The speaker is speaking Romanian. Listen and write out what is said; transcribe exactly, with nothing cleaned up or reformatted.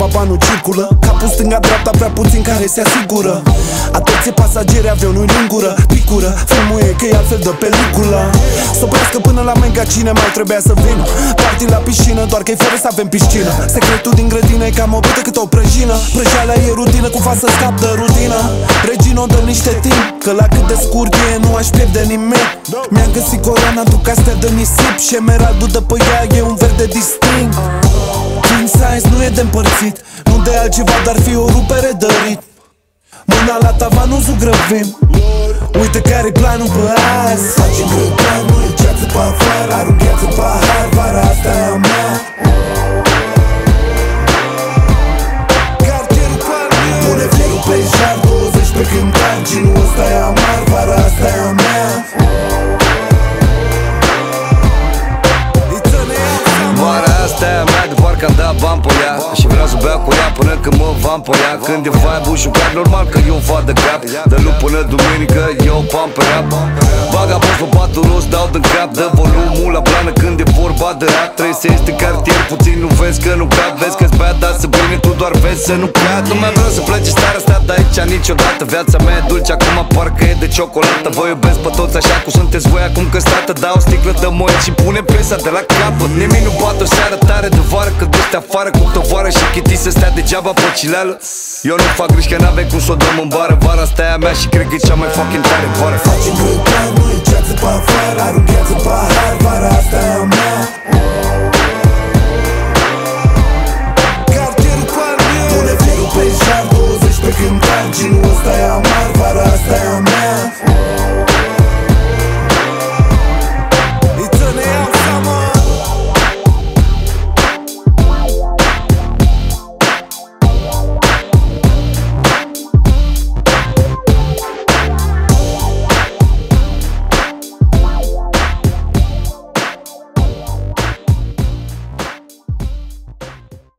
degeaba banul circulă. Capul stânga-dreapta, prea puțin care se asigură. Atenție pasageri, avionul în gură. Picură, filmul e că e altfel de peliculă. S-oprească până la mega cine mai trebuia să vină. Party la piscină, doar că e fără să avem piscină. Secretul din grădină e cam o bătă cât o prăjină. Prăjeala e rutină, cu față scap de rutină. Regina o dă niște timp, că la cât de scurt e nu aș pierde nimic. Mi-am găsit coroana, duc astea de nisip. Și emeraldul de pe ea e un verde distinct. King size nu e de împărțit, nu de altceva, dar fi o rupere de ritm. Mâna la tavan, nu zugrăvim. Uite care-i planul pe azi. Facem grătanul, e ceață pe afară. Arunc gheață pe ahar, vara asta e a mea. Cartierul Palmier, pune fierul pe jar, douăzeci pe cântar. Ginul ăsta e amar, vara asta e a mea. Vara asta e a mea, de parcă am dat bani pe ea. Și vreau să beau cu ea până când mă van pe ea. Când e vibe ușucat, normal că eu fac de cap. De luni până duminică, eu pam pe rap. Bag apos pe patul rost, dau din cap. Dă volumul la blană când e vorba de rap. Trei să ieși din cartier, puțin nu vezi că nu cad. Vezi că-ți bea, dar să bine, tu doar vezi să nu cad. Nu mai vreau să plece starea asta de aici niciodată. Viața mea e dulce, acum parcă e de ciocolată. Vă iubesc pe toți așa cum sunteți voi acum că stată. Dau o sticlă de moi și pune piesa de la capăt. Nimic nu bate o seară tare de vară, că duci afară cu tovară și chiti să stea degeaba pe cileală. Eu nu fac griji că n-avem cum să o dăm în bară. Vara asta e a mea și cred că e cea mai fucking tare vară. Facem grătanul, e ceață pe afară. Arunc gheață pe